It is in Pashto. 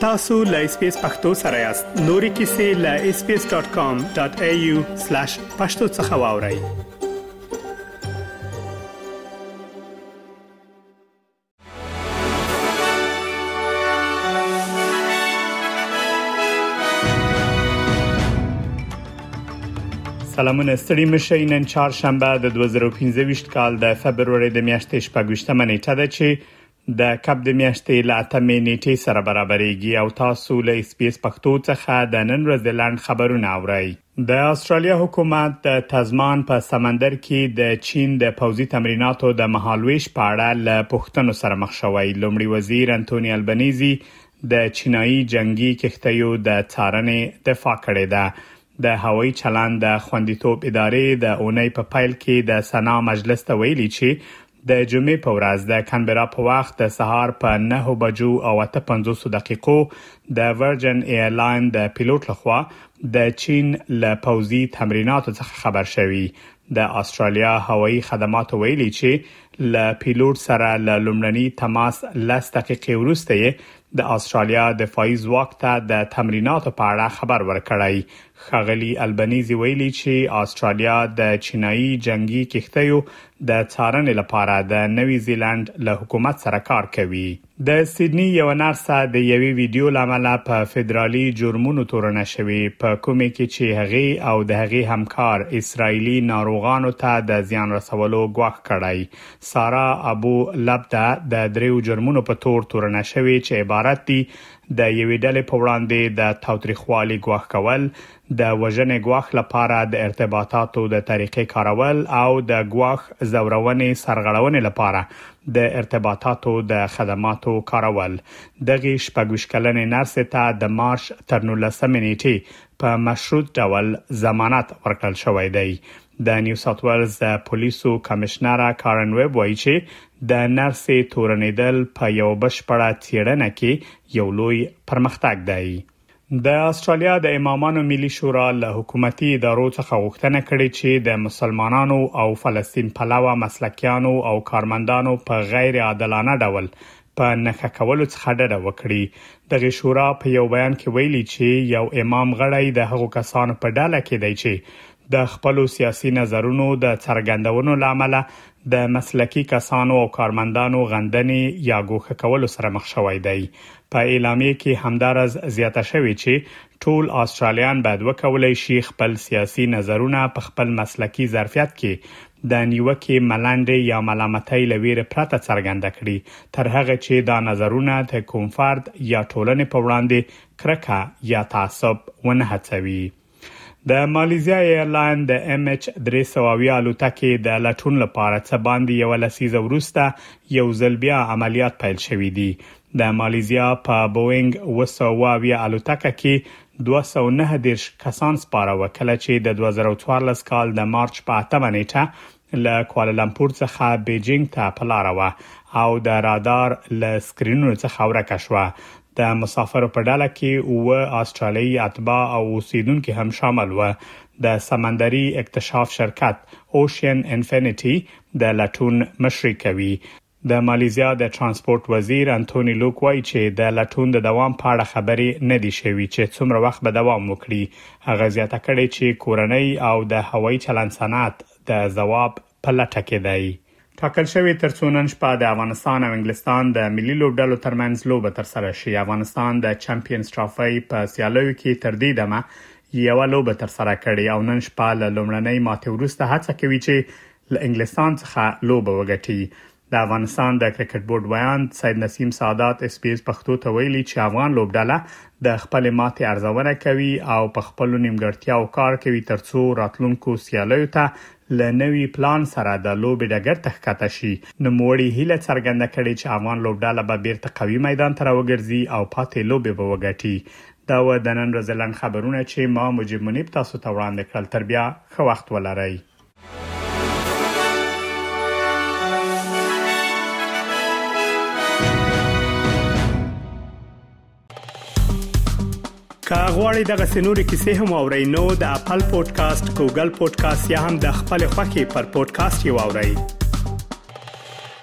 tasu.lspacepakhtosarayast nori kisi.lspace.com.au/pakhtosakhawauri. سلامونه ستړي مشه نن چهارشنبه د 2015 کال د فبرवरी د میاشتې 28مه نیټه ده چې د کب د میاشتې ل 8مې نیټې سره برابرېږي او تاسو له اسپیس پښتو څخه د نن ورځ د لاند خبرونه اورئ. د استرالیا حکومت د تزمان په سمندر کې د چین د پوځي تمریناتو د مهالويش په اړه له پوښتنو سره مخ شوی. لومړي وزیر انټونی البنيزي د چینایي جنگي کښتیو د څارنې دفاع کړې ده. د هوایي چلند د خوندیتوب ادارې د اونۍ په پیل کې د سنا مجلس ته ویلي چې د جمعې په ورځ د کانبرا په وخت د سهار په 9:50 د ورجن ایرلاین د پیلوټ لخوا د چین له پوځي تمریناتو څخه خبر شوی. د استرالیا هوایي خدمات ویلي چې له پیلوټ سره له لومړني تماس 10 دقیقې وروسته د استرالیا دفاعي ځواک ته د تمریناتو په اړه خبر ورکړی. ښاغلي البنيزي ویلي چې استرالیا د چینایي جنگي کښتیو د څارنې لپاره د نوی زیلند له حکومت سره کار کوي. د سیدنی یو نرسه د یوې ویډیو لامل په فدرالي جرمونو تورنه شوی، په کومه کې چې هغه او د هغه همکار اسرایلی ناروغانو ته د زیان رسولو ګواښ کړی. سارا ابو لبدا د دریو جرمونو په تورنه شوی چې عبارت دي د یوې ډلې په وړاندې د تاوتریخوالي ګواښ کول، د وژنې ګواښ لپاره د ارتباطاتو د طریقې کارول او د ګواښ زورونې سرغړونې لپاره د ارتباطاتو د خدماتو کارول. دغه شپږ کلنې نرسه ته د مارچ تر 19 نیټې په مشروط ډول ضمانت ورکړل شوی دی. د نیو ساوث ویلز د پولیسو کمشنر کارن ویب وایي چې د نرسې تورنېدل په یو بشپړه څېړنه کې یو لوی پرمختګ دی. د استرالیا د امامانو ملي شورا له حکومتي ادارو څخه غوښتنه کړې چې د مسلمانانو او فلسطین پلوه مسلکیانو او کارمندانو په غیر عادلانه ډول په نښه کولو څخه ډډه وکړي. دغه شورا په یو بیان کې ویلي چې یو امام غړی د هغو کسانو په ډله کې دی چې د خپل سیاسي نظرونو د څرګندونو لامل د مسلکی کسانو او کارمندانو غندنې یا ګوښه کولو سره مخ شوی دی. په اعلامیه کې همدارز زیاته شوی چې ټول استرالیان باید وکولای شي خپل سیاسي نظرونه په خپل مسلکی ظرفیت کې د نیوکې ملنډې یا ملامتۍ لویره پرته څرګنده کړي، تر هغه چې دا نظرونه د کوم فرد یا ټولنې په وړاندې کرکه یا تعصب ونه هڅوي. د مالیزیا ایرلاین د MH370 الوتکې د لټون لپاره څه باندې یو لسیزه وروسته یو ځل بیا عملیات پیل شوې دي. د مالیزیا په بوینګ 200 الوتکه کې 209 کسان سپاره کله چې د 2014 کال د مارچ په 8مه نیټه له کوالالمپور څخه بیجینګ ته په لار و او د رادار له سکرینونو څخه ورکه شوه. د مسافرو په ډله کې 9 استرالیایي اتباع او اوسیدونکو هم شامل و. د سمندري اکتشاف شرکت اوشین انفینیټي د لټون مشري کوي. د مالیزیا د ترانسپورت وزیر انټونی لوک وایي چې د لټون د دوام په اړه خبرې نه دي شوي چې څومره وخت به دوام وکړي. هغه زیاته کړې چې کورنۍ او د هوایي چلند صنعت د ځواب په لټه کې دی. ټاکل شوی ترڅو نن شپه د افغانستان او انګلستان د ملي لوبډلو ترمنځ لوبه ترسره شي. افغانستان د چمپیونز ټرافي په سیالیو کې تر دې دمه یو لوبه ترسره کړې او نن شپه له لومړنۍ ماتې وروسته هڅه کوي چې له انګلستان څخه لوبه وګټي. د افغانستان د کرکټ بورډ ویان سید نسیم سعادت اسپیس پښتو ته ویلي چې افغان لوبډله د خپل ماتې ارزونه کوي او په خپل نیمګړتیاو کار کوي ترڅو راتلونکو سیالیو ته له نوي پلان سره د لوبې ډګر ته ښکته شي. نوموړي هیله څرګنده کړې چې افغان لوبډله به بیرته قوي میدان ته راوګرځي او پاتې لوبې به وګټي. دا و د نن ورځې لاند خبرونه چې ما مجيب منیب تاسو ته وړاندې کړل. تر بیا ښه وخت ولرئ. که غواړئ دغه سنوري کیسې هم اورئ نو د خپل پودکاسټ، ګوګل پودکاسټ یا هم د خپل خوښي پر پودکاسټ یو اورئ.